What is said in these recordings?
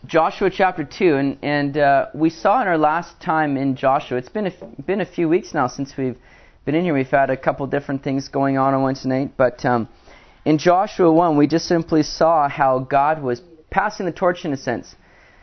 Joshua chapter 2, and we saw in our last time in Joshua, it's been a few weeks now since we've been in here. We've had a couple different things going on Wednesday night, but in Joshua 1, we just simply saw how God was passing the torch in a sense.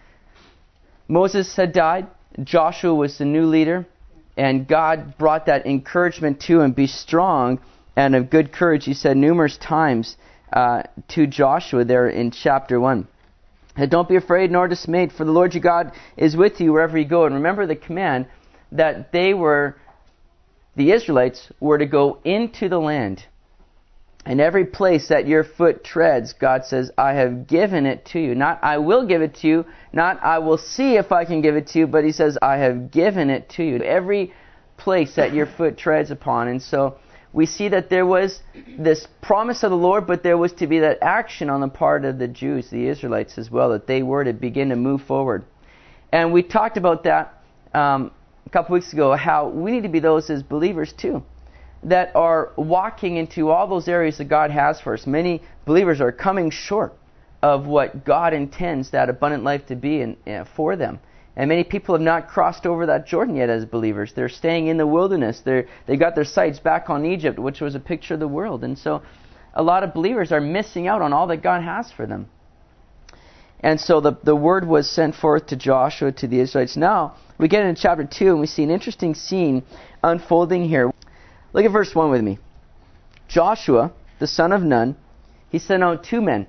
Moses had died, Joshua was the new leader, and God brought that encouragement to him, be strong and of good courage, he said numerous times to Joshua there in chapter 1. Don't be afraid nor dismayed, for the Lord your God is with you wherever you go. And remember the command that the Israelites were to go into the land. And every place that your foot treads, God says, I have given it to you. Not I will give it to you, not I will see if I can give it to you, but he says, I have given it to you. Every place that your foot treads upon. And so we see that there was this promise of the Lord, but there was to be that action on the part of the Jews, the Israelites as well, that they were to begin to move forward. And we talked about that a couple weeks ago, how we need to be those as believers too, that are walking into all those areas that God has for us. Many believers are coming short of what God intends that abundant life to be for them. And many people have not crossed over that Jordan yet as believers. They're staying in the wilderness. They got their sights back on Egypt, which was a picture of the world. And so a lot of believers are missing out on all that God has for them. And so the word was sent forth to Joshua, to the Israelites. Now, we get into chapter 2, and we see an interesting scene unfolding here. Look at verse 1 with me. Joshua, the son of Nun, he sent out 2 men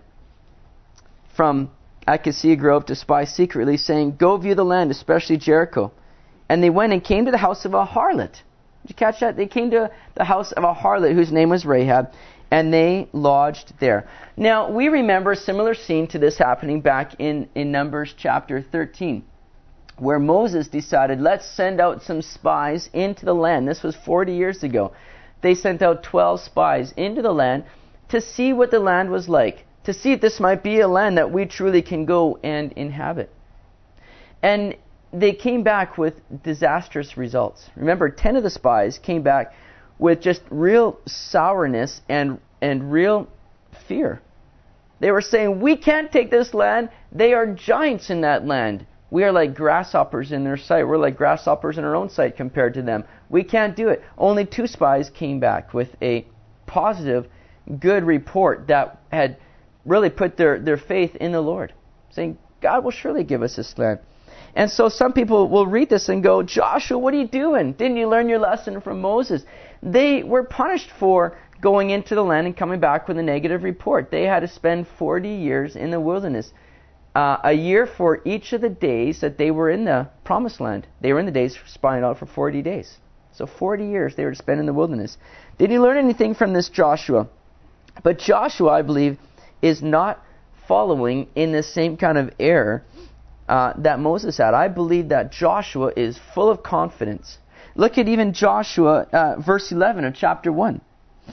from Acacia Grove to spy secretly, saying, go view the land, especially Jericho. And they went and came to the house of a harlot. Did you catch that? They came to the house of a harlot whose name was Rahab, and they lodged there. Now, we remember a similar scene to this happening back in Numbers chapter 13, where Moses decided, let's send out some spies into the land. This was 40 years ago. They sent out 12 spies into the land to see what the land was like, to see if this might be a land that we truly can go and inhabit. And they came back with disastrous results. Remember, 10 of the spies came back with just real sourness and real fear. They were saying, we can't take this land. They are giants in that land. We are like grasshoppers in their sight. We're like grasshoppers in our own sight compared to them. We can't do it. Only 2 spies came back with a positive, good report that had really put their faith in the Lord, saying, God will surely give us this land. And so some people will read this and go, Joshua, what are you doing? Didn't you learn your lesson from Moses? They were punished for going into the land and coming back with a negative report. They had to spend 40 years in the wilderness, a year for each of the days that they were in the promised land. They were in the days spying out for 40 days. So 40 years they were to spend in the wilderness. Did you learn anything from this Joshua? But Joshua, I believe, is not following in the same kind of error that Moses had. I believe that Joshua is full of confidence. Look at even Joshua, verse 11 of chapter 1.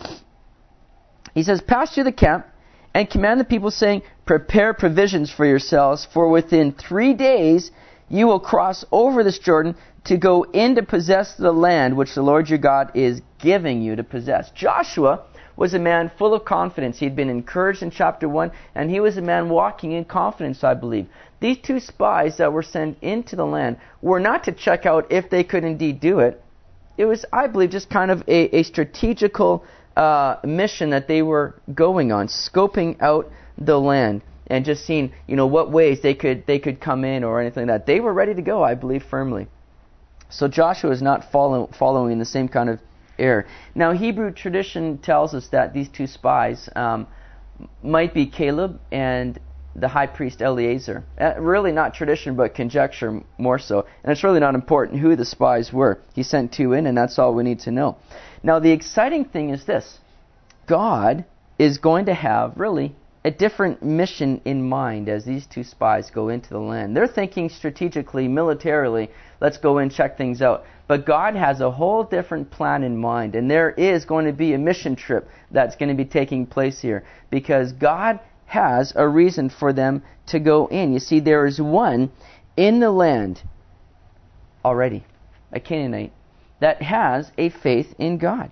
He says, pass through the camp and command the people, saying, prepare provisions for yourselves, for within 3 days you will cross over this Jordan to go in to possess the land which the Lord your God is giving you to possess. Joshua was a man full of confidence. He'd been encouraged in chapter 1, and he was a man walking in confidence, I believe. These 2 spies that were sent into the land were not to check out if they could indeed do it. It was, I believe, just kind of a strategical mission that they were going on, scoping out the land and just seeing, what ways they could come in or anything like that. They were ready to go, I believe, firmly. So Joshua is not following the same kind of error. Now, Hebrew tradition tells us that these 2 spies might be Caleb and the high priest Eleazar. Really not tradition, but conjecture more so. And it's really not important who the spies were. He sent 2 in, and that's all we need to know. Now, the exciting thing is this. God is going to have, really, a different mission in mind as these 2 spies go into the land. They're thinking strategically, militarily, let's go and check things out. But God has a whole different plan in mind, and there is going to be a mission trip that's going to be taking place here, because God has a reason for them to go in. You see, there is one in the land already, a Canaanite, that has a faith in God.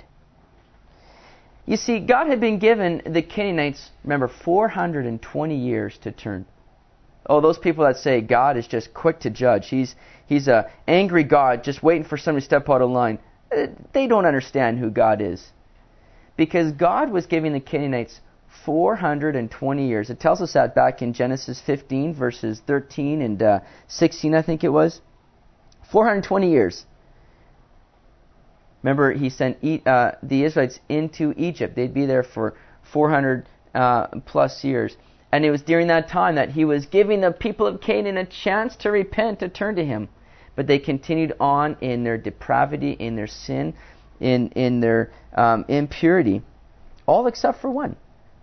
You see, God had been given the Canaanites, remember, 420 years to turn. Oh, those people that say God is just quick to judge. He's a angry God just waiting for somebody to step out of line. They don't understand who God is. Because God was giving the Canaanites 420 years. It tells us that back in Genesis 15, verses 13 and 16, I think it was. 420 years. Remember, he sent the Israelites into Egypt. They'd be there for 400 plus years. And it was during that time that he was giving the people of Canaan a chance to repent, to turn to him. But they continued on in their depravity, in their sin, in their impurity. All except for one.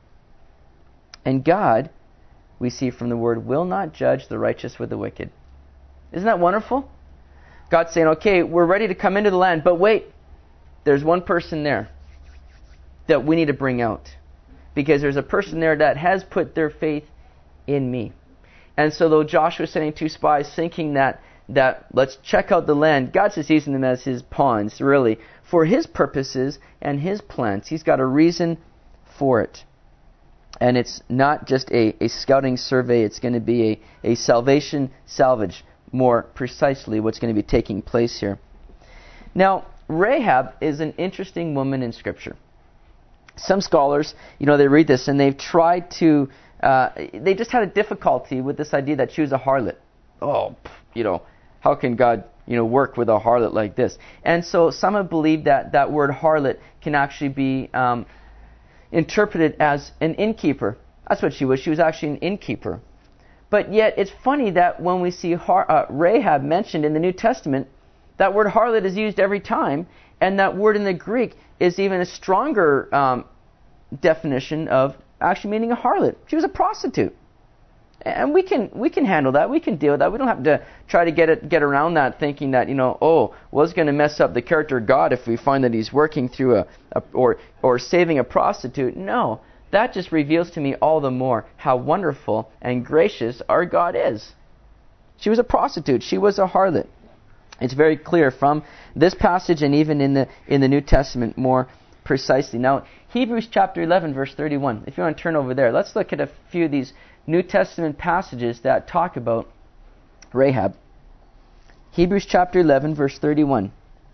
And God, we see from the word, will not judge the righteous with the wicked. Isn't that wonderful? God's saying, okay, we're ready to come into the land, but wait, there's one person there that we need to bring out. Because there's a person there that has put their faith in me. And so though Joshua is sending 2 spies thinking that let's check out the land, God's just using them as his pawns, really, for his purposes and his plans. He's got a reason for it. And it's not just a scouting survey, it's going to be a salvation salvage, more precisely what's going to be taking place here. Now, Rahab is an interesting woman in Scripture. Some scholars, they read this and they've tried to, they just had a difficulty with this idea that she was a harlot. Oh, how can God, work with a harlot like this? And so some have believed that word harlot can actually be interpreted as an innkeeper. That's what she was. She was actually an innkeeper. But yet it's funny that when we see Rahab mentioned in the New Testament, that word harlot is used every time, and that word in the Greek is even a stronger definition of actually meaning a harlot. She was a prostitute. And we can handle that. We can deal with that. We don't have to try to get around that thinking that, it's going to mess up the character of God if we find that he's working through or saving a prostitute. No. That just reveals to me all the more how wonderful and gracious our God is. She was a prostitute. She was a harlot. It's very clear from this passage and even in the New Testament more precisely. Now, Hebrews chapter 11, verse 31. If you want to turn over there, let's look at a few of these New Testament passages that talk about Rahab. Hebrews chapter 11, verse 31.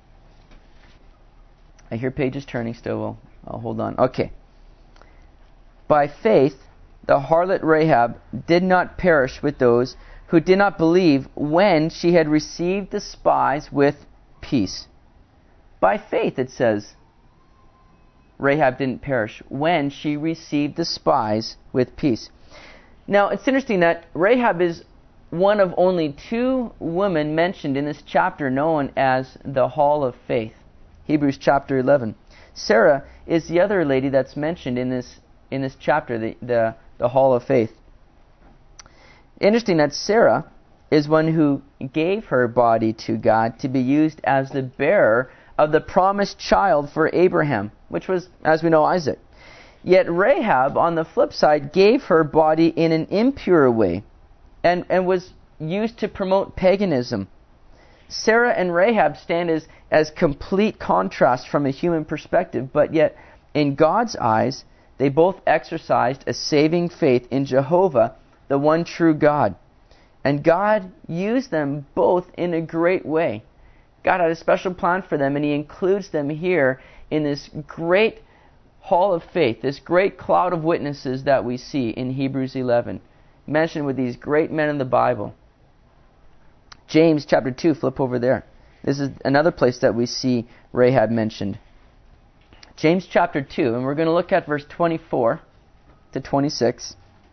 I hear pages turning still. I'll hold on. Okay. By faith, the harlot Rahab did not perish with those who did not believe when she had received the spies with peace. By faith, it says, Rahab didn't perish when she received the spies with peace. Now, it's interesting that Rahab is one of only 2 women mentioned in this chapter known as the Hall of Faith. Hebrews chapter 11. Sarah is the other lady that's mentioned in this chapter, the Hall of Faith. Interesting that Sarah is one who gave her body to God to be used as the bearer of the promised child for Abraham, which was, as we know, Isaac. Yet Rahab, on the flip side, gave her body in an impure way and was used to promote paganism. Sarah and Rahab stand as complete contrasts from a human perspective, but yet in God's eyes, they both exercised a saving faith in Jehovah, the one true God. And God used them both in a great way. God had a special plan for them, and he includes them here in this great hall of faith, this great cloud of witnesses that we see in Hebrews 11, mentioned with these great men in the Bible. James chapter 2, flip over there. This is another place that we see Rahab mentioned. James chapter 2, and we're going to look at verse 24 to 26.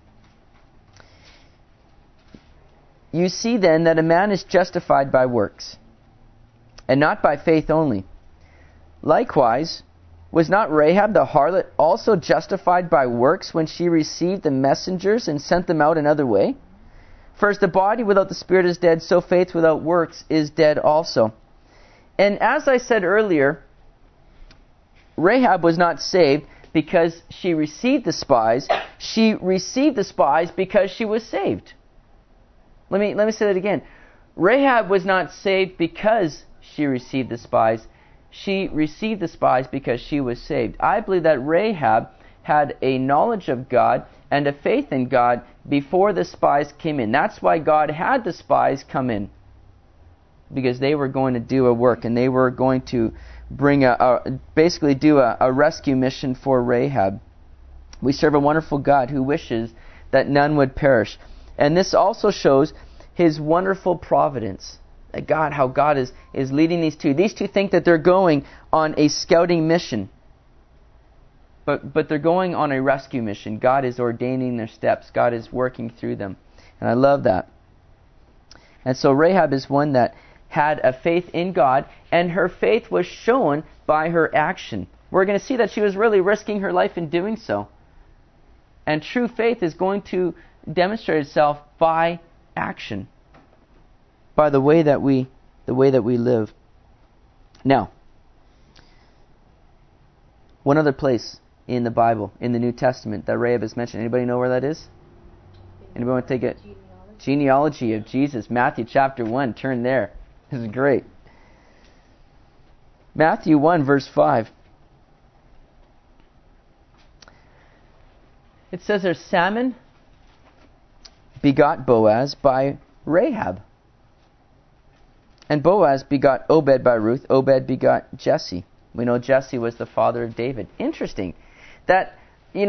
You see then that a man is justified by works, and not by faith only. Likewise, was not Rahab the harlot also justified by works when she received the messengers and sent them out another way? For as the body without the spirit is dead, so faith without works is dead also. And as I said earlier, Rahab was not saved because she received the spies. She received the spies because she was saved. Let me say that again. Rahab was not saved because she received the spies. She received the spies because she was saved. I believe that Rahab had a knowledge of God and a faith in God before the spies came in. That's why God had the spies come in, because they were going to do a work, and they were going to bring basically do a rescue mission for Rahab. We serve a wonderful God who wishes that none would perish. And this also shows His wonderful providence. How God is leading these two. These two think that they're going on a scouting mission. But they're going on a rescue mission. God is ordaining their steps. God is working through them. And I love that. And so Rahab is one that had a faith in God, and her faith was shown by her action. We're going to see that she was really risking her life in doing so. And true faith is going to demonstrate itself by action, by the way that we live. Now, one other place in the Bible, in the New Testament, that Rahab is mentioned. Anybody know where that is? Anybody want to take it? Genealogy of Jesus, Matthew chapter 1. Turn there. This is great. Matthew 1, verse 5. It says there, Salmon begot Boaz by Rahab. And Boaz begot Obed by Ruth. Obed begot Jesse. We know Jesse was the father of David. Interesting that,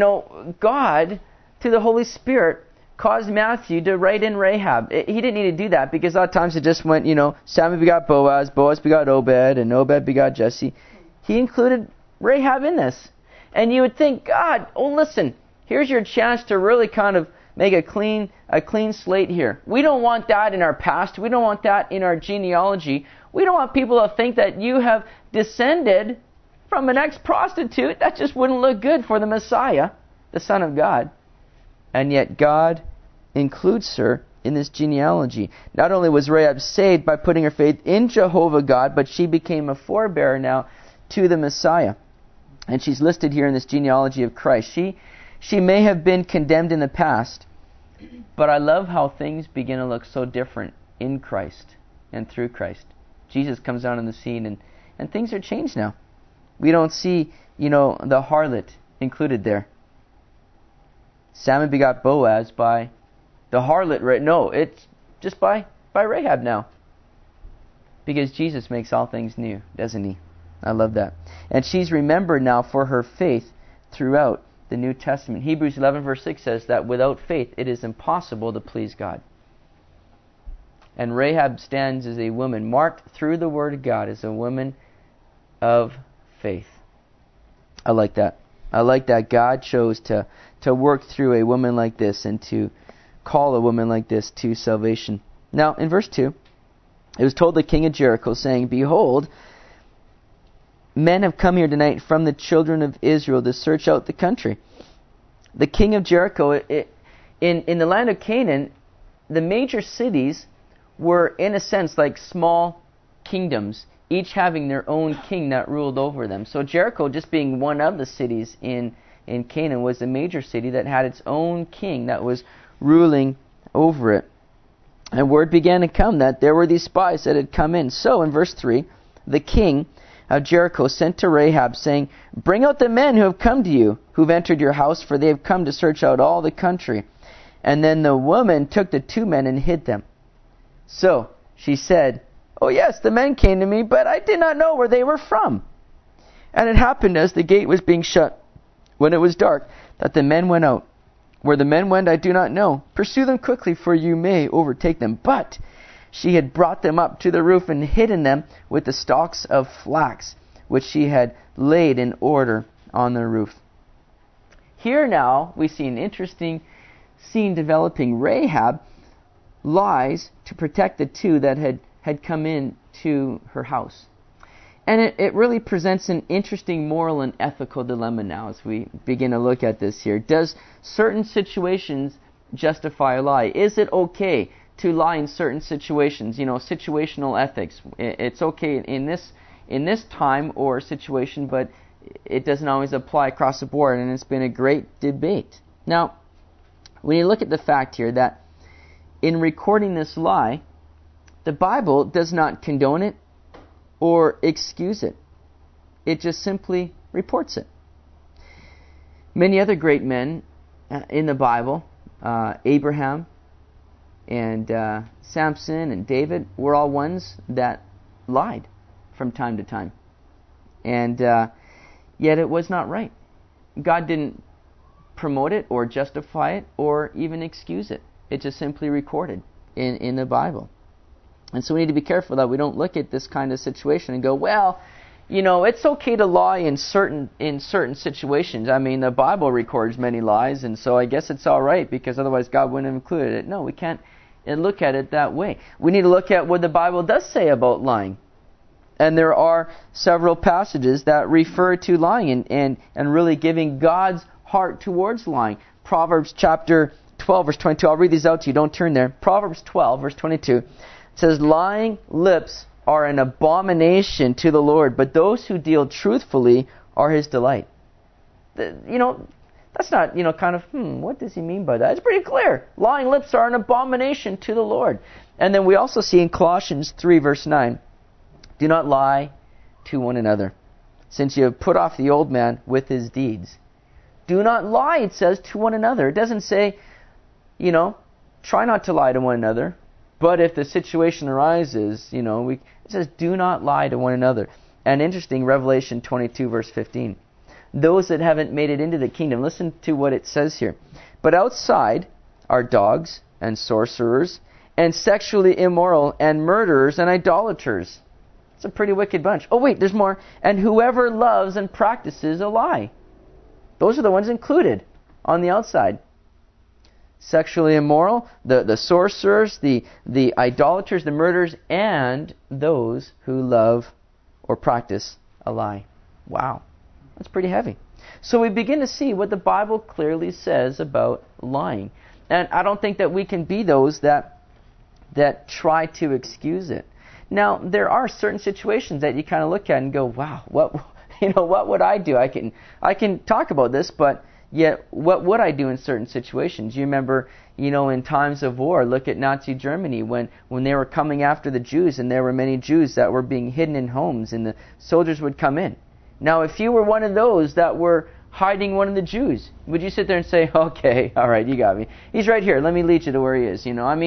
God, through the Holy Spirit, caused Matthew to write in Rahab. He didn't need to do that, because a lot of times it just went, Salmon begot Boaz, Boaz begot Obed, and Obed begot Jesse. He included Rahab in this. And you would think, God, listen, here's your chance to really kind of make a clean slate here. We don't want that in our past. We don't want that in our genealogy. We don't want people to think that you have descended from an ex-prostitute. That just wouldn't look good for the Messiah, the Son of God. And yet God includes her in this genealogy. Not only was Rahab saved by putting her faith in Jehovah God, but she became a forebearer now to the Messiah. And she's listed here in this genealogy of Christ. She may have been condemned in the past, but I love how things begin to look so different in Christ and through Christ. Jesus comes down on the scene, and things are changed now. We don't see, the harlot included there. Salmon begot Boaz by the harlot, right? No, it's just by Rahab now. Because Jesus makes all things new, doesn't He? I love that. And she's remembered now for her faith throughout the New Testament. Hebrews 11 verse 6 says that without faith it is impossible to please God. And Rahab stands as a woman marked through the Word of God as a woman of faith. I like that. I like that God chose to work through a woman like this and to call a woman like this to salvation. Now, in verse 2, it was told the king of Jericho, saying, Behold, men have come here tonight from the children of Israel to search out the country. The king of Jericho, in the land of Canaan, the major cities were, in a sense, like small kingdoms, each having their own king that ruled over them. So Jericho, just being one of the cities in Canaan, was a major city that had its own king that was ruling over it. And word began to come that there were these spies that had come in. So, in verse 3, the king of Jericho sent to Rahab, saying, Bring out the men who have come to you, who've entered your house, for they have come to search out all the country. And then the woman took the 2 men and hid them. So she said, Oh yes, the men came to me, but I did not know where they were from. And it happened as the gate was being shut, when it was dark, that the men went out. Where the men went I do not know. Pursue them quickly, for you may overtake them. But she had brought them up to the roof and hidden them with the stalks of flax, which she had laid in order on the roof. Here now we see an interesting scene developing. Rahab lies to protect the 2 that had come in to her house. And it really presents an interesting moral and ethical dilemma now as we begin to look at this here. Does certain situations justify a lie? Is it okay to lie in certain situations? Situational ethics. It's okay in this time or situation, but it doesn't always apply across the board, and it's been a great debate. Now, when you look at the fact here that in recording this lie, the Bible does not condone it or excuse it. It just simply reports it. Many other great men in the Bible, Abraham and Samson and David, were all ones that lied from time to time. And yet it was not right. God didn't promote it or justify it or even excuse it. It just simply recorded in the Bible. And so we need to be careful that we don't look at this kind of situation and go, well, it's okay to lie in certain situations. I mean, the Bible records many lies, and so I guess it's all right because otherwise God wouldn't have included it. No, we can't look at it that way. We need to look at what the Bible does say about lying. And there are several passages that refer to lying and really giving God's heart towards lying. Proverbs chapter 12, verse 22. I'll read these out to you. Don't turn there. Proverbs 12, verse 22. It says, lying lips are an abomination to the Lord, but those who deal truthfully are His delight. That's not, what does he mean by that? It's pretty clear. Lying lips are an abomination to the Lord. And then we also see in Colossians 3, verse 9, do not lie to one another, since you have put off the old man with his deeds. Do not lie, it says, to one another. It doesn't say, try not to lie to one another. But if the situation arises, it says, do not lie to one another. And interesting, Revelation 22, verse 15. Those that haven't made it into the kingdom, listen to what it says here. But outside are dogs and sorcerers and sexually immoral and murderers and idolaters. It's a pretty wicked bunch. Oh wait, there's more. And whoever loves and practices a lie. Those are the ones included on the outside. Sexually immoral, the sorcerers, the idolaters, the murderers, and those who love or practice a lie. Wow, that's pretty heavy. So we begin to see what the Bible clearly says about lying. And I don't think that we can be those that try to excuse it. Now, there are certain situations that you kind of look at and go, wow, what would I do? I can talk about this, but yet, what would I do in certain situations? You remember, in times of war, look at Nazi Germany when they were coming after the Jews, and there were many Jews that were being hidden in homes, and the soldiers would come in. Now, if you were one of those that were hiding one of the Jews, would you sit there and say, okay, all right, you got me. He's right here. Let me lead you to where he is.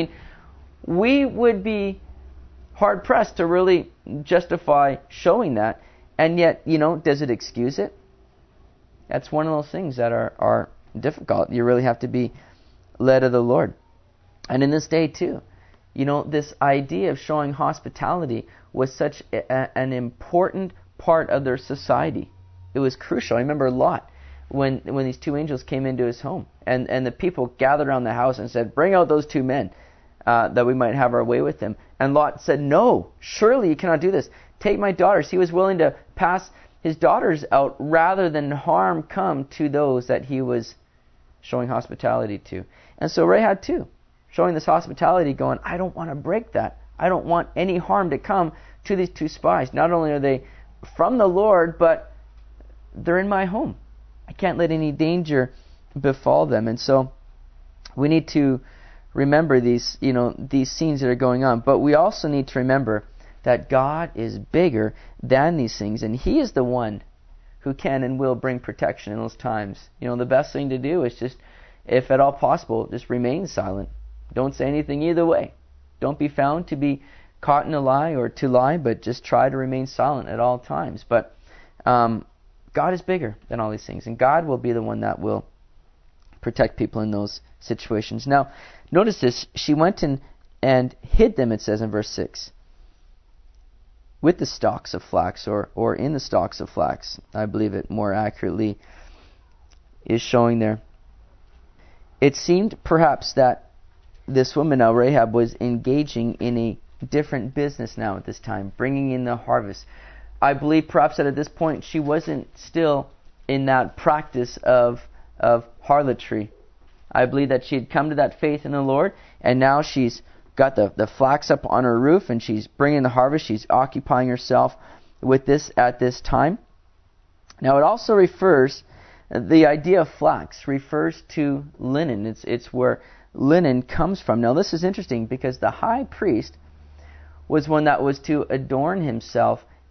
We would be hard-pressed to really justify showing that, and yet, does it excuse it? That's one of those things that are difficult. You really have to be led of the Lord. And in this day too, this idea of showing hospitality was such an important part of their society. It was crucial. I remember Lot when these two angels came into his home, and the people gathered around the house and said, bring out those two men that we might have our way with them. And Lot said, no, surely you cannot do this. Take my daughters. He was willing to pass his daughters out rather than harm come to those that he was showing hospitality to. And so Rahab too, showing this hospitality, going, I don't want to break that. I don't want any harm to come to these two spies. Not only are they from the Lord, but they're in my home. I can't let any danger befall them. And so we need to remember these scenes that are going on. But we also need to remember that God is bigger than these things, and He is the one who can and will bring protection in those times. The best thing to do is just, if at all possible, just remain silent. Don't say anything either way. Don't be found to be caught in a lie or to lie, but just try to remain silent at all times. But God is bigger than all these things, and God will be the one that will protect people in those situations. Now, notice this. She went and hid them, it says in verse 6. With the stalks of flax, or in the stalks of flax, I believe it more accurately is showing there. It seemed perhaps that this woman now, Rahab, was engaging in a different business now at this time, bringing in the harvest. I believe perhaps that at this point she wasn't still in that practice of harlotry. I believe that she had come to that faith in the Lord, and now she's got the flax up on her roof, and she's bringing the harvest. She's occupying herself with this at this time. Now it also refers, the idea of flax refers to linen. It's where linen comes from. Now this is interesting because the high priest was one that was to adorn himself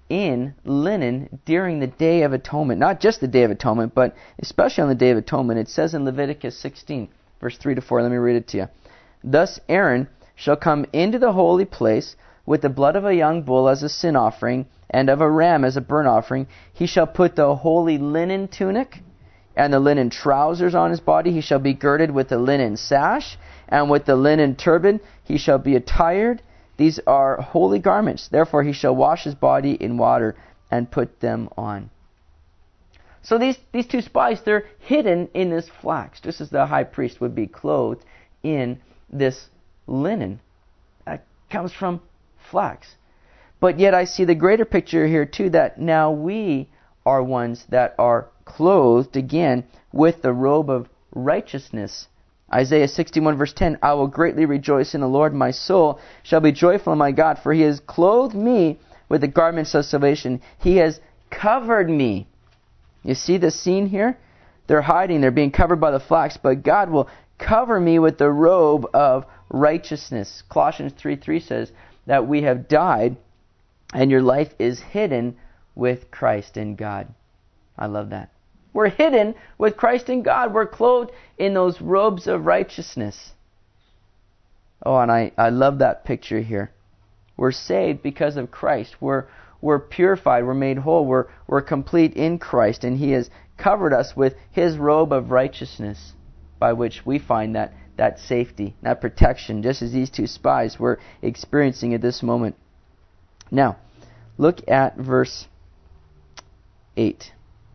in linen during the Day of Atonement. Not just the Day of Atonement, but especially on the Day of Atonement. It says in Leviticus 16, verse 3 to 4. Let me read it to you. Thus Aaron shall come into the holy place with the blood of a young bull as a sin offering, and of a ram as a burnt offering. He shall put the holy linen tunic and the linen trousers on his body. He shall be girded with the linen sash, and with the linen turban he shall be attired. These are holy garments. Therefore he shall wash his body in water and put them on. So these two spies, they're hidden in this flax, just as the high priest would be clothed in this linen. That comes from flax. But yet I see the greater picture here too, that now we are ones that are clothed again with the robe of righteousness. Isaiah 61 verse 10, I will greatly rejoice in the Lord. My soul shall be joyful in my God, for he has clothed me with the garments of salvation. He has covered me. You see the scene here? They're hiding. They're being covered by the flax, but God will cover me with the robe of righteousness. Colossians 3:3 says that we have died and your life is hidden with Christ in God. I love that. We're hidden with Christ in God. We're clothed in those robes of righteousness. Oh, and I love that picture here. We're saved because of Christ. We're purified. We're made whole. We're complete in Christ. And He has covered us with His robe of righteousness, by which we find that safety, that protection, just as these two spies were experiencing at this moment. Now, look at verse 8.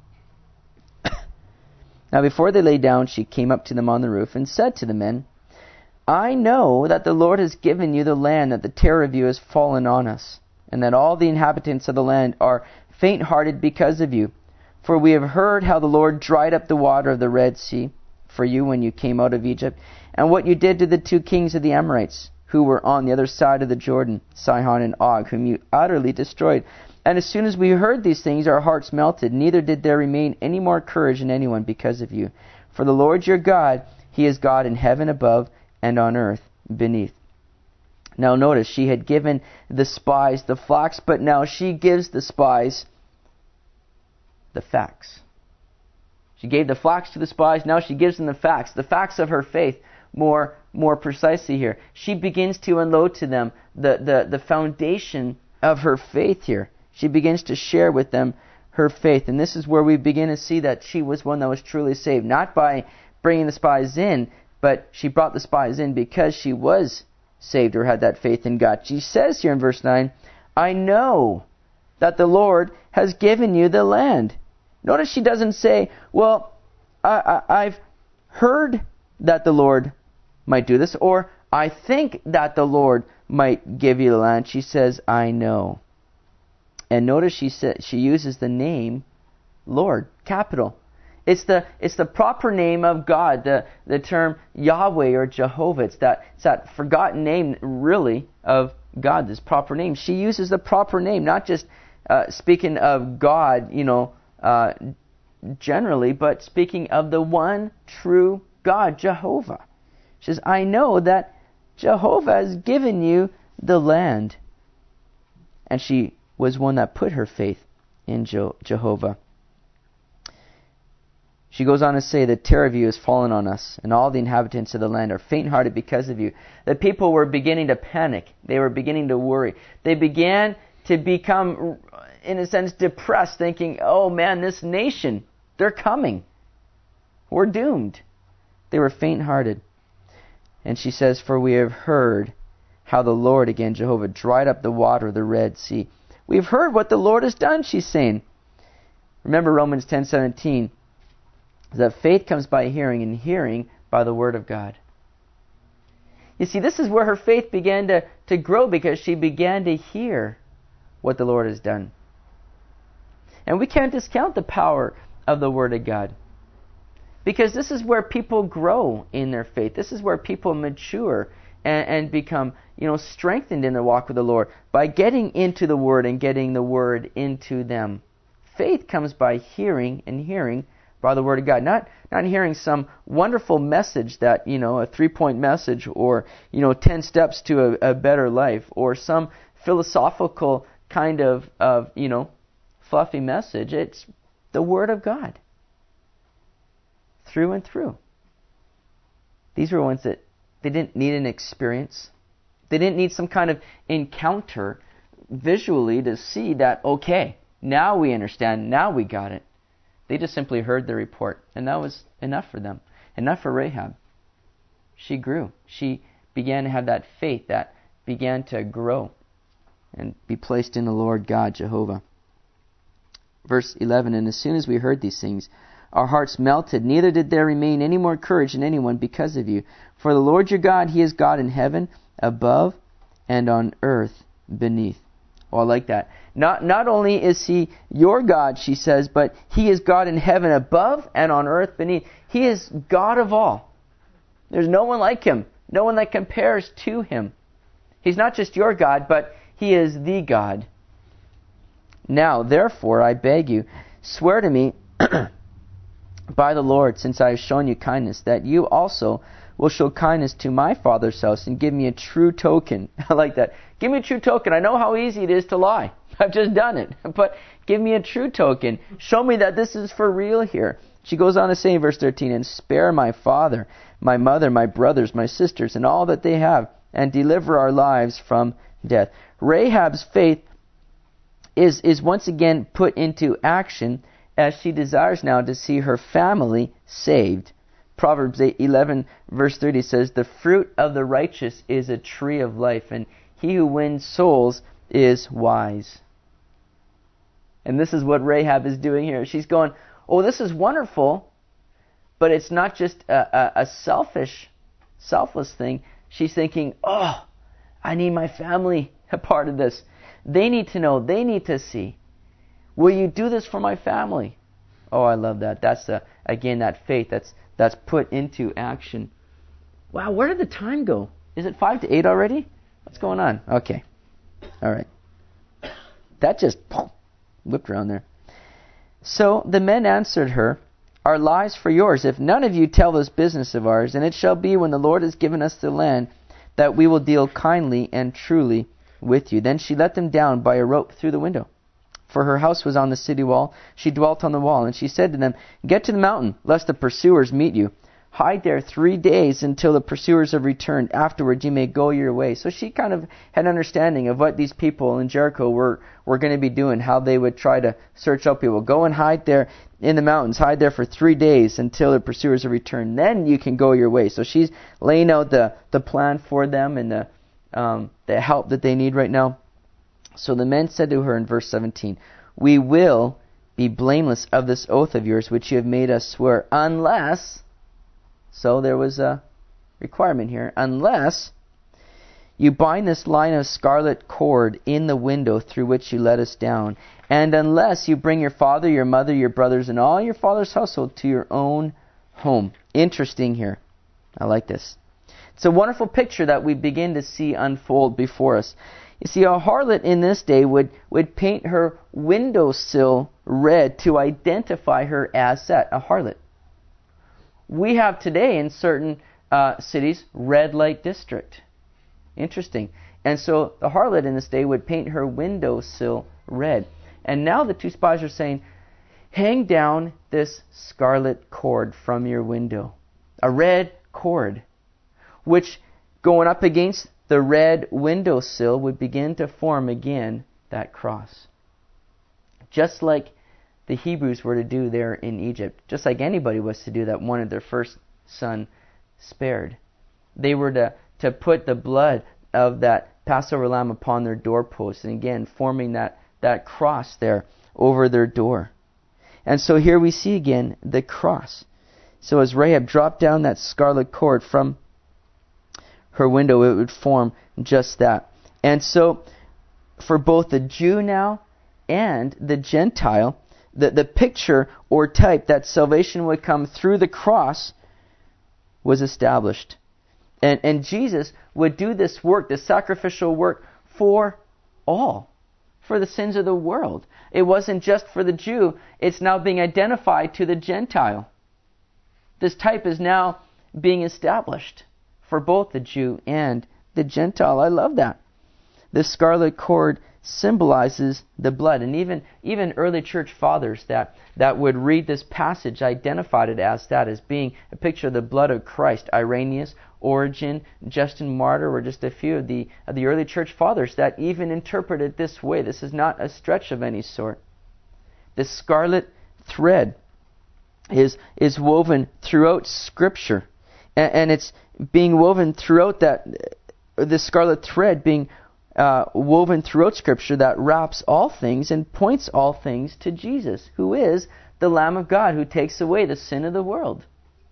Now before they lay down, she came up to them on the roof and said to the men, I know that the Lord has given you the land, that the terror of you has fallen on us, and that all the inhabitants of the land are faint-hearted because of you. For we have heard how the Lord dried up the water of the Red Sea for you when you came out of Egypt, and what you did to the two kings of the Amorites, who were on the other side of the Jordan, Sihon and Og, whom you utterly destroyed. And as soon as we heard these things, our hearts melted. Neither did there remain any more courage in anyone because of you. For the Lord your God, He is God in heaven above and on earth beneath. Now notice, she had given the spies the flax, but now she gives the spies the facts. She gave the flax to the spies, now she gives them the facts of her faith more precisely here. She begins to unload to them the foundation of her faith here. She begins to share with them her faith. And this is where we begin to see that she was one that was truly saved. Not by bringing the spies in, but she brought the spies in because she was saved or had that faith in God. She says here in verse 9, I know that the Lord has given you the land. Notice she doesn't say, well, I've heard that the Lord might do this, or I think that the Lord might give you the land. She says, I know. And notice she uses the name Lord, capital. It's the proper name of God, the term Yahweh or Jehovah. It's that forgotten name, really, of God, this proper name. She uses the proper name, not just speaking of God, generally, but speaking of the one true God, Jehovah. She says, I know that Jehovah has given you the land. And she was one that put her faith in Jehovah. She goes on to say, the terror of you has fallen on us, and all the inhabitants of the land are faint-hearted because of you. The people were beginning to panic. They were beginning to worry. They began to become, in a sense, depressed, thinking, oh man, this nation, they're coming. We're doomed. They were faint-hearted. And she says, for we have heard how the Lord, again, Jehovah, dried up the water of the Red Sea. We've heard what the Lord has done, she's saying. Remember Romans 10:17, that faith comes by hearing, and hearing by the Word of God. You see, this is where her faith began to grow, because she began to hear what the Lord has done. And we can't discount the power of the Word of God, because this is where people grow in their faith. This is where people mature and become, strengthened in their walk with the Lord, by getting into the Word and getting the Word into them. Faith comes by hearing, and hearing by the Word of God. Not hearing some wonderful message that, a 3-point message, or, 10 steps to a better life, or some philosophical kind of fluffy message. It's the Word of God. Through and through. These were ones that they didn't need an experience. They didn't need some kind of encounter visually to see that, okay, now we understand, now we got it. They just simply heard the report, and that was enough for them. Enough for Rahab. She grew. She began to have that faith that began to grow and be placed in the Lord God, Jehovah. Verse 11, and as soon as we heard these things, our hearts melted, neither did there remain any more courage in anyone because of you. For the Lord your God, He is God in heaven above and on earth beneath. Oh, I like that. Not only is He your God, she says, but He is God in heaven above and on earth beneath. He is God of all. There's no one like Him. No one that compares to Him. He's not just your God, but He is the God. Now, therefore, I beg you, swear to me by the Lord, since I have shown you kindness, that you also will show kindness to my father's house and give me a true token. I like that. Give me a true token. I know how easy it is to lie. I've just done it. But give me a true token. Show me that this is for real here. She goes on to say in verse 13, and spare my father, my mother, my brothers, my sisters, and all that they have, and deliver our lives from death. Rahab's faith is once again put into action as she desires now to see her family saved. Proverbs 11 verse 30 says, the fruit of the righteous is a tree of life, and he who wins souls is wise. And this is what Rahab is doing here. She's going, oh, this is wonderful, but it's not just a selfless thing. She's thinking, oh, I need my family a part of this. They need to know. They need to see. Will you do this for my family? Oh, I love that. That's, again, that faith that's put into action. Wow, where did the time go? Is it 5 to 8 already? What's going on? Okay. All right. That just whipped around there. So the men answered her, our lives for yours, if none of you tell this business of ours, and it shall be when the Lord has given us the land, that we will deal kindly and truly with you. Then she let them down by a rope through the window. For her house was on the city wall. She dwelt on the wall. And she said to them, get to the mountain, lest the pursuers meet you. Hide there 3 days until the pursuers have returned. Afterwards you may go your way. So she kind of had an understanding of what these people in Jericho were going to be doing, how they would try to search out people. Go and hide there in the mountains. Hide there for 3 days until the pursuers have returned. Then you can go your way. So she's laying out the plan for them and the help that they need right now. So the men said to her in verse 17, we will be blameless of this oath of yours which you have made us swear, unless, so there was a requirement here, unless you bind this line of scarlet cord in the window through which you let us down, and unless you bring your father, your mother, your brothers, and all your father's household to your own home. Interesting here. I like this. It's a wonderful picture that we begin to see unfold before us. You see, a harlot in this day would paint her windowsill red to identify her as that, a harlot. We have today in certain cities, red light district. Interesting. And so the harlot in this day would paint her windowsill red. And now the two spies are saying, hang down this scarlet cord from your window. A red cord, which going up against the red windowsill would begin to form again that cross. Just like the Hebrews were to do there in Egypt. Just like anybody was to do that wanted their first son spared. They were to put the blood of that Passover lamb upon their doorposts. And again, forming that cross there over their door. And so here we see again the cross. So as Rahab dropped down that scarlet cord from her window, it would form just that. And so, for both the Jew now and the Gentile, the picture or type that salvation would come through the cross was established. And Jesus would do this work, this sacrificial work, for all, for the sins of the world. It wasn't just for the Jew, it's now being identified to the Gentile. This type is now being established for both the Jew and the Gentile. I love that. The scarlet cord symbolizes the blood. And even early church fathers that would read this passage identified it as that, as being a picture of the blood of Christ. Irenaeus, Origen, Justin Martyr were just a few of the early church fathers that even interpreted it this way. This is not a stretch of any sort. The scarlet thread is woven throughout Scripture. And it's being woven throughout that, the scarlet thread being woven throughout Scripture that wraps all things and points all things to Jesus, who is the Lamb of God who takes away the sin of the world.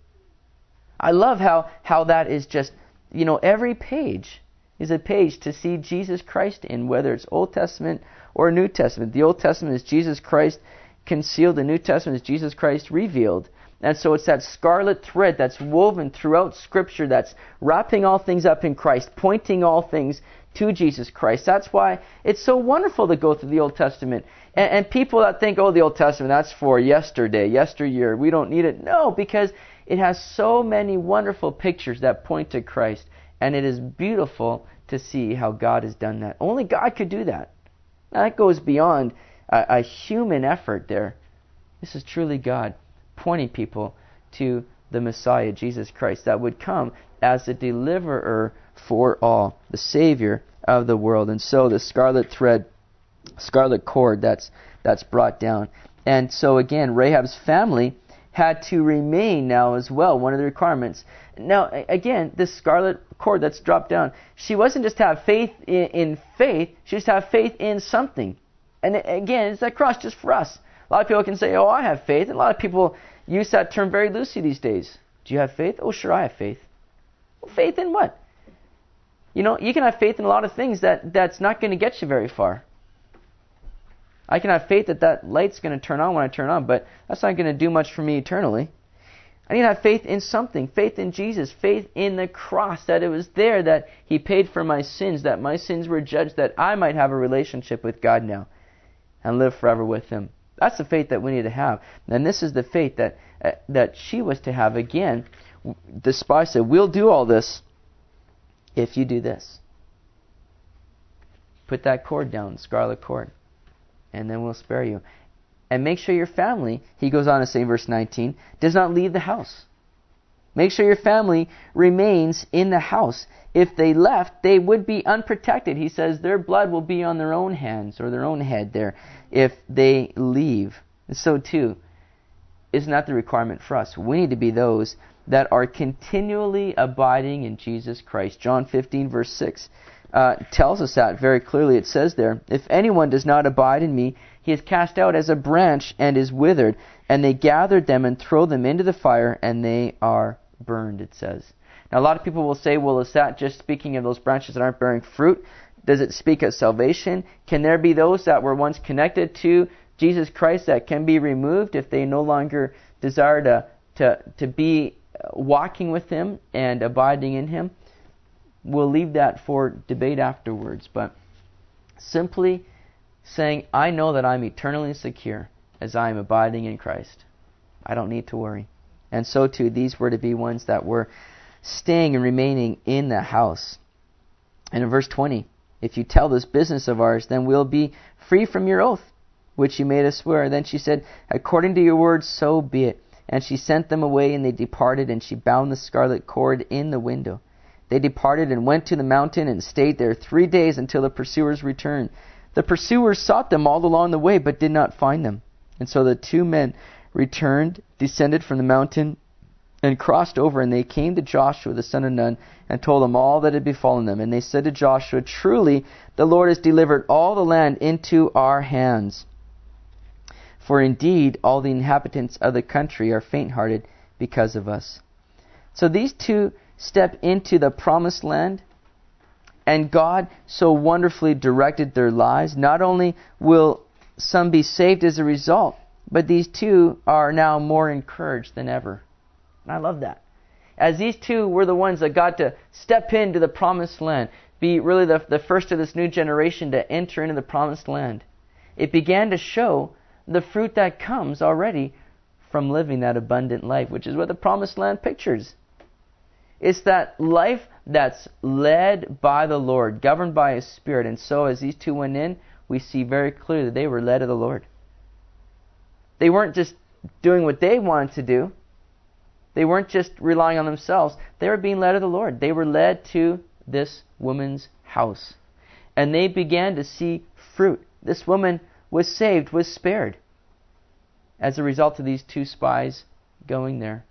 I love how that is just, every page is a page to see Jesus Christ in, whether it's Old Testament or New Testament. The Old Testament is Jesus Christ concealed, the New Testament is Jesus Christ revealed. And so it's that scarlet thread that's woven throughout Scripture that's wrapping all things up in Christ, pointing all things to Jesus Christ. That's why it's so wonderful to go through the Old Testament. And people that think, the Old Testament, that's for yesterday, yesteryear, we don't need it. No, because it has so many wonderful pictures that point to Christ. And it is beautiful to see how God has done that. Only God could do that. Now, that goes beyond a human effort there. This is truly God pointing people to the Messiah, Jesus Christ, that would come as the deliverer for all, the Savior of the world. And so the scarlet thread, scarlet cord that's brought down. And so again, Rahab's family had to remain now as well, one of the requirements. Now, again, this scarlet cord that's dropped down, she wasn't just to have faith in faith, she was to have faith in something. And again, it's that cross just for us. A lot of people can say, I have faith. And a lot of people use that term very loosely these days. Do you have faith? Oh, sure, I have faith. Well, faith in what? You can have faith in a lot of things that's not going to get you very far. I can have faith that light's going to turn on when I turn on, but that's not going to do much for me eternally. I need to have faith in something, faith in Jesus, faith in the cross, that it was there that He paid for my sins, that my sins were judged, that I might have a relationship with God now and live forever with Him. That's the faith that we need to have. And this is the faith that she was to have. Again, the spy said, we'll do all this if you do this. Put that cord down, scarlet cord, and then we'll spare you. And make sure your family, he goes on to say in verse 19, does not leave the house. Make sure your family remains in the house. If they left, they would be unprotected. He says their blood will be on their own hands or their own head there if they leave. And so too, isn't that the requirement for us? We need to be those that are continually abiding in Jesus Christ. John 15 verse 6 tells us that very clearly. It says there, if anyone does not abide in me, he is cast out as a branch and is withered, and they gathered them and throw them into the fire, and they are burned, it says. Now, a lot of people will say, well, is that just speaking of those branches that aren't bearing fruit? Does it speak of salvation? Can there be those that were once connected to Jesus Christ that can be removed if they no longer desire to be walking with Him and abiding in Him? We'll leave that for debate afterwards, but simply saying, I know that I'm eternally secure as I am abiding in Christ. I don't need to worry. And so too, these were to be ones that were staying and remaining in the house. And in verse 20, if you tell this business of ours, then we'll be free from your oath, which you made us swear. Then she said, according to your word, so be it. And she sent them away, and they departed, and she bound the scarlet cord in the window. They departed and went to the mountain and stayed there 3 days until the pursuers returned. The pursuers sought them all along the way, but did not find them. And so the two men returned, descended from the mountain, and crossed over, and they came to Joshua the son of Nun, and told him all that had befallen them. And they said to Joshua, truly the Lord has delivered all the land into our hands. For indeed all the inhabitants of the country are faint-hearted because of us. So these two step into the promised land, and God so wonderfully directed their lives. Not only will some be saved as a result, but these two are now more encouraged than ever. And I love that. As these two were the ones that got to step into the promised land, be really the first of this new generation to enter into the promised land, it began to show the fruit that comes already from living that abundant life, which is what the promised land pictures. It's that life that's led by the Lord, governed by His Spirit. And so as these two went in, we see very clearly that they were led of the Lord. They weren't just doing what they wanted to do. They weren't just relying on themselves. They were being led of the Lord. They were led to this woman's house. And they began to see fruit. This woman was saved, was spared, as a result of these two spies going there.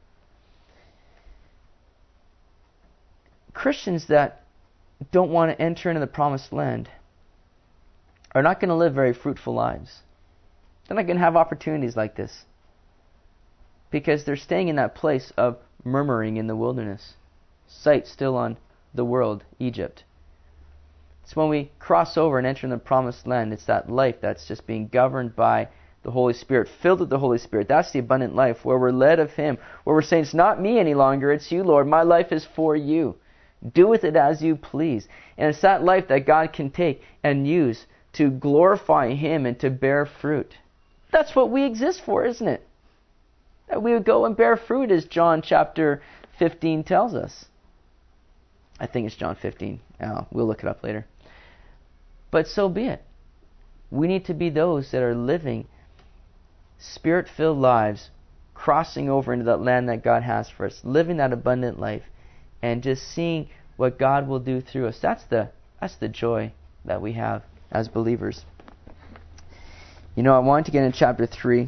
Christians that don't want to enter into the promised land are not going to live very fruitful lives. They're not going to have opportunities like this, because they're staying in that place of murmuring in the wilderness, sight still on the world, Egypt. It's when we cross over and enter in the promised land, it's that life that's just being governed by the Holy Spirit, filled with the Holy Spirit. That's the abundant life, where we're led of Him, where we're saying, it's not me any longer, it's you, Lord. My life is for you. Do with it as you please. And it's that life that God can take and use to glorify Him and to bear fruit. That's what we exist for, isn't it? That we would go and bear fruit, as John chapter 15 tells us. I think it's John 15. We'll look it up later. But so be it. We need to be those that are living Spirit-filled lives, crossing over into that land that God has for us, living that abundant life, and just seeing what God will do through us. That's the joy that we have as believers. I wanted to get into chapter 3.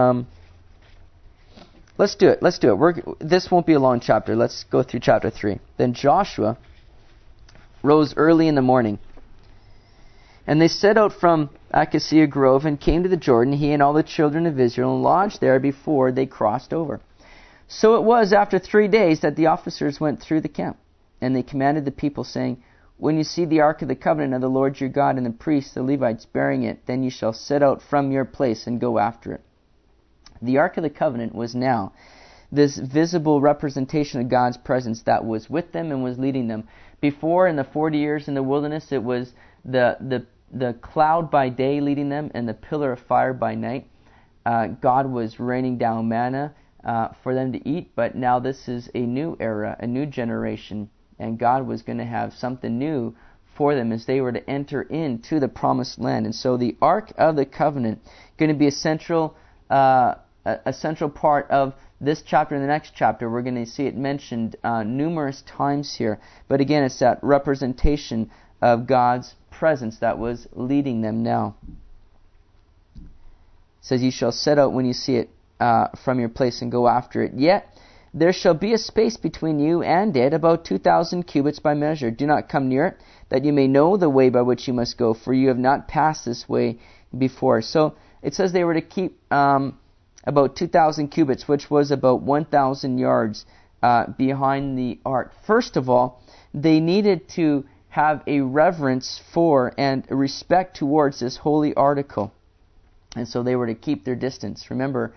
Let's do it. This won't be a long chapter. Let's go through chapter 3. Then Joshua rose early in the morning, and they set out from Acacia Grove and came to the Jordan, he and all the children of Israel, and lodged there before they crossed over. So it was after 3 days that the officers went through the camp, and they commanded the people, saying, when you see the ark of the covenant of the Lord your God and the priests, the Levites, bearing it, then you shall set out from your place and go after it. The ark of the covenant was now this visible representation of God's presence that was with them and was leading them. Before, in the 40 years in the wilderness, it was the cloud by day leading them and the pillar of fire by night. God was raining down manna for them to eat, but now this is a new era, a new generation, and God was going to have something new for them as they were to enter into the promised land. And so the Ark of the Covenant going to be a central part of this chapter and the next chapter. We're going to see it mentioned numerous times here. But again, it's that representation of God's presence that was leading them now. It says, you shall set out when you see it from your place and go after it. Yet there shall be a space between you and it, about 2,000 cubits by measure. Do not come near it, that you may know the way by which you must go, for you have not passed this way before. So it says they were to keep about 2,000 cubits, which was about 1,000 yards behind the ark. First of all, they needed to have a reverence for and a respect towards this holy article. And so they were to keep their distance. Remember,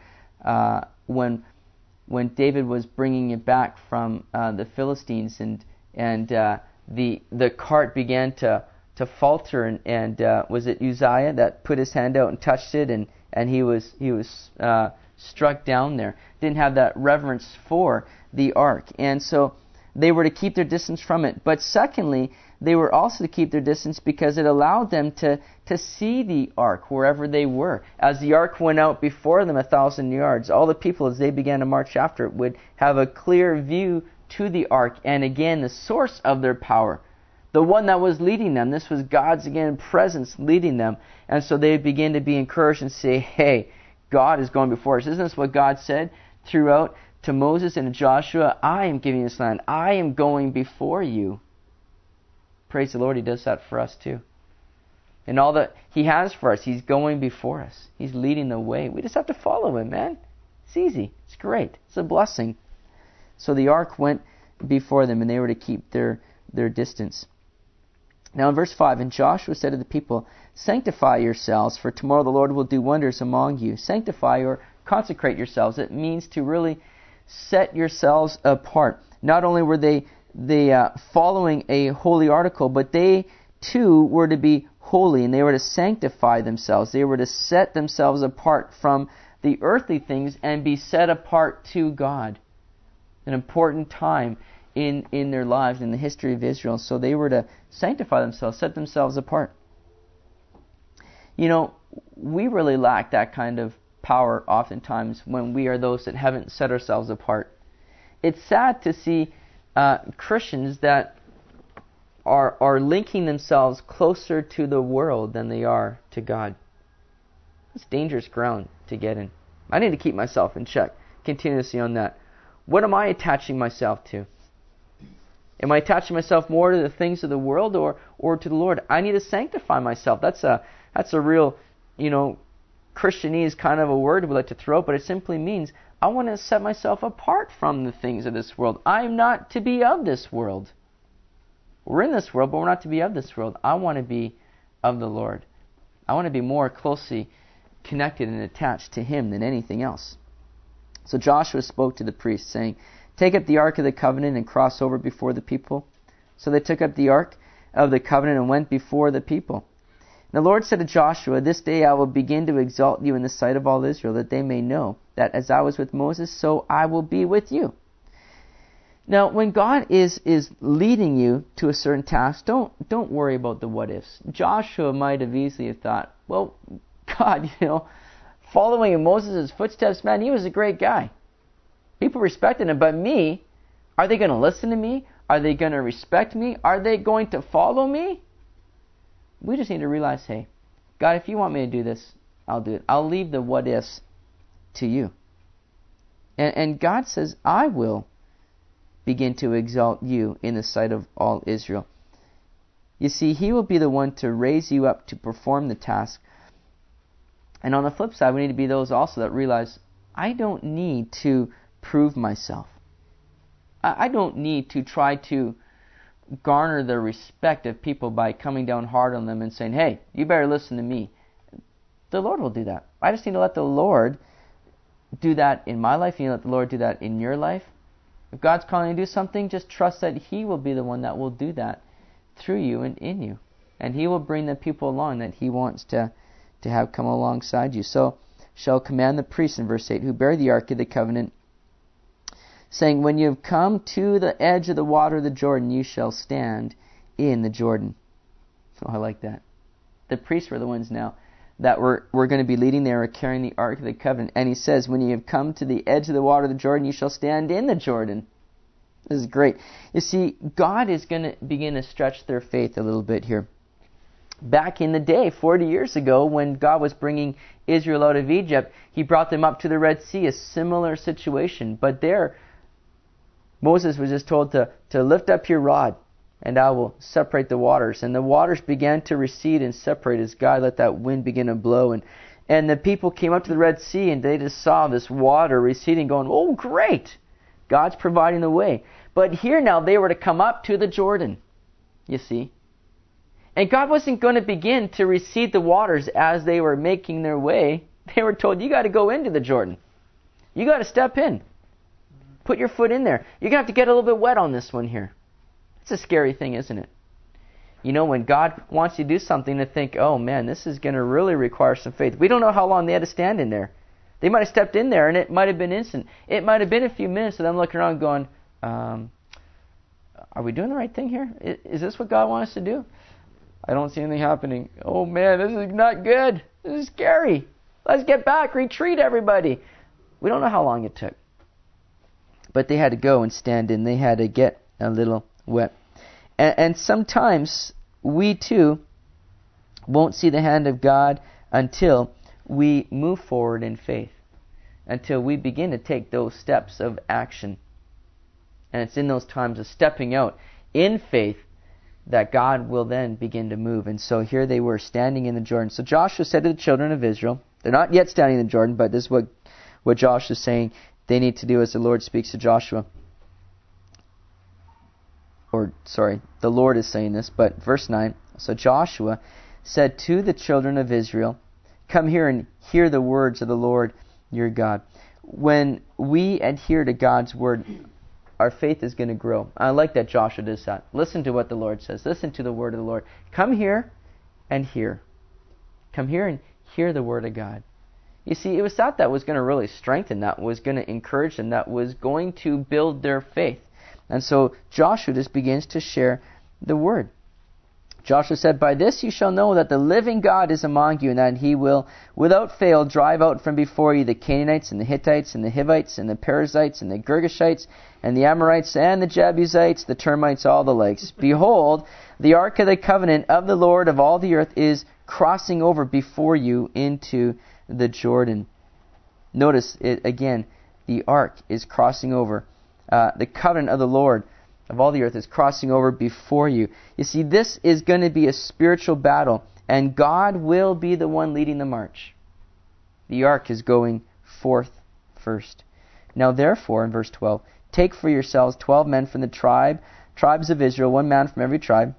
when David was bringing it back from the Philistines, and the cart began to falter, and was it Uzziah that put his hand out and touched it, and he was struck down there? Didn't have that reverence for the ark, and so they were to keep their distance from it. But secondly, they were also to keep their distance because it allowed them to see the ark wherever they were. As the ark went out before them 1,000 yards, all the people, as they began to march after it, would have a clear view to the ark, and again, the source of their power, the one that was leading them. This was God's, again, presence leading them. And so they begin to be encouraged and say, hey, God is going before us. Isn't this what God said throughout to Moses and to Joshua? I am giving this land. I am going before you. Praise the Lord, He does that for us too. And all that He has for us, He's going before us. He's leading the way. We just have to follow Him, man. It's easy. It's great. It's a blessing. So the ark went before them, and they were to keep their distance. Now in verse 5, and Joshua said to the people, sanctify yourselves, for tomorrow the Lord will do wonders among you. Sanctify or consecrate yourselves. It means to really set yourselves apart. Not only were they following a holy article, but they too were to be holy, and they were to sanctify themselves. They were to set themselves apart from the earthly things and be set apart to God. An important time in their lives, in the history of Israel. So they were to sanctify themselves, set themselves apart. we really lack that kind of power oftentimes when we are those that haven't set ourselves apart. It's sad to see Christians that are linking themselves closer to the world than they are to God. It's dangerous ground to get in. I need to keep myself in check continuously on that. What am I attaching myself to? Am I attaching myself more to the things of the world or to the Lord? I need to sanctify myself. That's a real, Christianese kind of a word we like to throw, but it simply means I want to set myself apart from the things of this world. I am not to be of this world. We're in this world, but we're not to be of this world. I want to be of the Lord. I want to be more closely connected and attached to Him than anything else. So Joshua spoke to the priests, saying, "Take up the Ark of the Covenant and cross over before the people." So they took up the Ark of the Covenant and went before the people. And the Lord said to Joshua, "This day I will begin to exalt you in the sight of all Israel, that they may know that as I was with Moses, so I will be with you." Now, when God is leading you to a certain task, don't worry about the what ifs. Joshua might have easily have thought, well, God, following in Moses' footsteps, man, he was a great guy. People respected him, but me, are they going to listen to me? Are they going to respect me? Are they going to follow me? We just need to realize, hey, God, if you want me to do this, I'll do it. I'll leave the what ifs to you. And God says, I will begin to exalt you in the sight of all Israel. You see, He will be the one to raise you up to perform the task. And on the flip side, we need to be those also that realize, I don't need to prove myself. I don't need to try to garner the respect of people by coming down hard on them and saying, hey, you better listen to me. The Lord will do that. I just need to let the Lord do that in my life. You need to let the Lord do that in your life. If God's calling you to do something, just trust that He will be the one that will do that through you and in you. And He will bring the people along that He wants to have come alongside you. So shall command the priests, in verse 8, who bear the Ark of the Covenant, saying, when you have come to the edge of the water of the Jordan, you shall stand in the Jordan. Oh, I like that. The priests were the ones now that were going to be leading there or carrying the Ark of the Covenant. And He says, when you have come to the edge of the water of the Jordan, you shall stand in the Jordan. This is great. You see, God is going to begin to stretch their faith a little bit here. Back in the day, 40 years ago, when God was bringing Israel out of Egypt, He brought them up to the Red Sea, a similar situation. But there, Moses was just told to lift up your rod, and I will separate the waters. And the waters began to recede and separate as God let that wind begin to blow. And the people came up to the Red Sea, and they just saw this water receding, going, oh, great! God's providing the way. But here now, they were to come up to the Jordan, you see. And God wasn't going to begin to recede the waters as they were making their way. They were told, you got to go into the Jordan. You got to step in. Put your foot in there. You're going to have to get a little bit wet on this one here. It's a scary thing, isn't it? When God wants you to do something, to think, oh man, this is going to really require some faith. We don't know how long they had to stand in there. They might have stepped in there and it might have been instant. It might have been a few minutes of them looking around going, are we doing the right thing here? Is this what God wants us to do? I don't see anything happening. Oh man, this is not good. This is scary. Let's get back. Retreat, everybody. We don't know how long it took. But they had to go and stand in. They had to get a little wet. And sometimes we too won't see the hand of God until we move forward in faith. Until we begin to take those steps of action. And it's in those times of stepping out in faith that God will then begin to move. And so here they were standing in the Jordan. So Joshua said to the children of Israel, they're not yet standing in the Jordan, but this is what Joshua is saying they need to do as the Lord speaks to Joshua. The Lord is saying this, but verse 9, so Joshua said to the children of Israel, come here and hear the words of the Lord your God. When we adhere to God's word, our faith is going to grow. I like that Joshua does that. Listen to what the Lord says. Listen to the word of the Lord. Come here and hear. Come here and hear the word of God. You see, it was that was going to really strengthen, that was going to encourage them, that was going to build their faith. And so Joshua just begins to share the word. Joshua said, "By this you shall know that the living God is among you, and that he will without fail drive out from before you the Canaanites, and the Hittites, and the Hivites, and the Perizzites, and the Girgashites, and the Amorites, and the Jebusites, the termites, all the lakes. Behold, the ark of the covenant of the Lord of all the earth is crossing over before you into the Jordan." Notice it again, the ark is crossing over. The covenant of the Lord of all the earth is crossing over before you. You see, this is going to be a spiritual battle, and God will be the one leading the march. The ark is going forth first. "Now therefore," in verse 12, "take for yourselves 12 men from the tribes of Israel, 1 man from every tribe.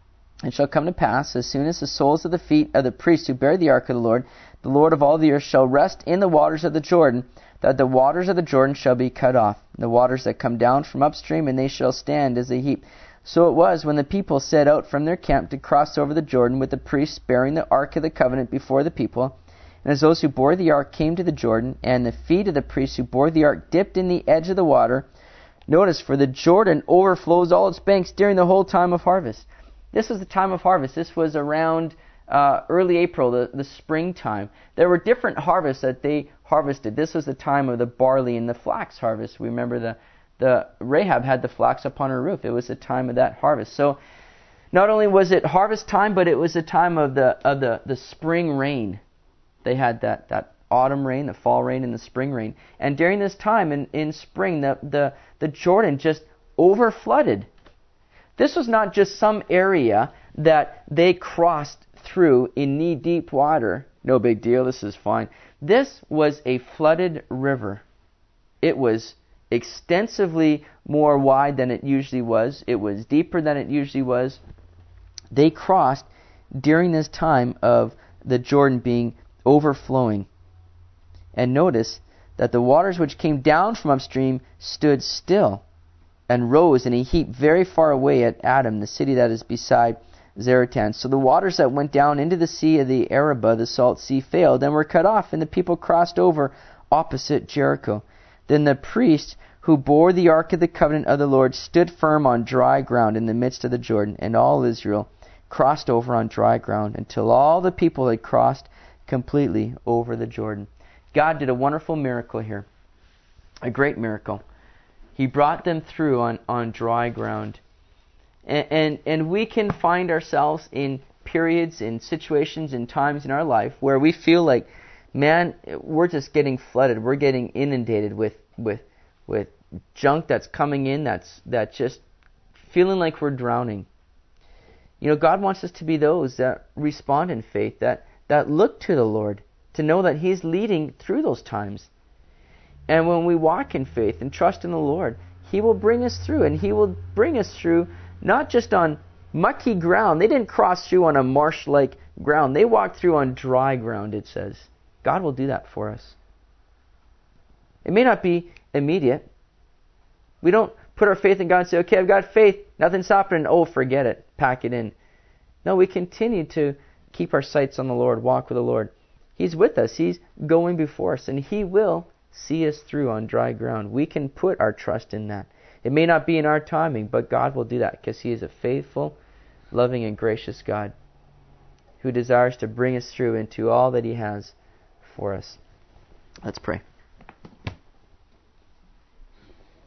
It shall come to pass, as soon as the soles of the feet of the priests who bear the ark of the Lord of all the earth shall rest in the waters of the Jordan, that the waters of the Jordan shall be cut off, the waters that come down from upstream, and they shall stand as a heap. So it was when the people set out from their camp to cross over the Jordan, with the priests bearing the ark of the covenant before the people. And as those who bore the ark came to the Jordan, and the feet of the priests who bore the ark dipped in the edge of the water." Notice, "for the Jordan overflows all its banks during the whole time of harvest." This was the time of harvest. This was around early April, the springtime. There were different harvests that they harvested. This was the time of the barley and the flax harvest. We remember the Rahab had the flax upon her roof. It was the time of that harvest. So not only was it harvest time, but it was the time of the spring rain. They had that autumn rain, the fall rain, and the spring rain. And during this time in spring, the Jordan just overflooded. This was not just some area that they crossed through in knee-deep water. No big deal, this is fine. This was a flooded river. It was extensively more wide than it usually was. It was deeper than it usually was. They crossed during this time of the Jordan being overflowing. And notice that the waters which came down from upstream stood still and rose in a heap very far away at Adam, the city that is beside Zaratan. So the waters that went down into the sea of the Arabah, the salt sea, failed and were cut off, and the people crossed over opposite Jericho. Then the priest who bore the ark of the covenant of the Lord stood firm on dry ground in the midst of the Jordan, and all Israel crossed over on dry ground until all the people had crossed completely over the Jordan. God did a wonderful miracle here, a great miracle. He brought them through on dry ground. And we can find ourselves in periods, in situations, in times in our life where we feel like, man, we're just getting flooded. We're getting inundated with junk that's coming in that's just feeling like we're drowning. You know, God wants us to be those that respond in faith, that look to the Lord, to know that He's leading through those times. And when we walk in faith and trust in the Lord, He will bring us through, and He will bring us through not just on mucky ground. They didn't cross through on a marsh-like ground. They walked through on dry ground, it says. God will do that for us. It may not be immediate. We don't put our faith in God and say, okay, I've got faith, nothing's happening, oh, forget it, pack it in. No, we continue to keep our sights on the Lord, walk with the Lord. He's with us. He's going before us, and He will see us through on dry ground. We can put our trust in that. It may not be in our timing, but God will do that because He is a faithful, loving, and gracious God who desires to bring us through into all that He has for us. Let's pray.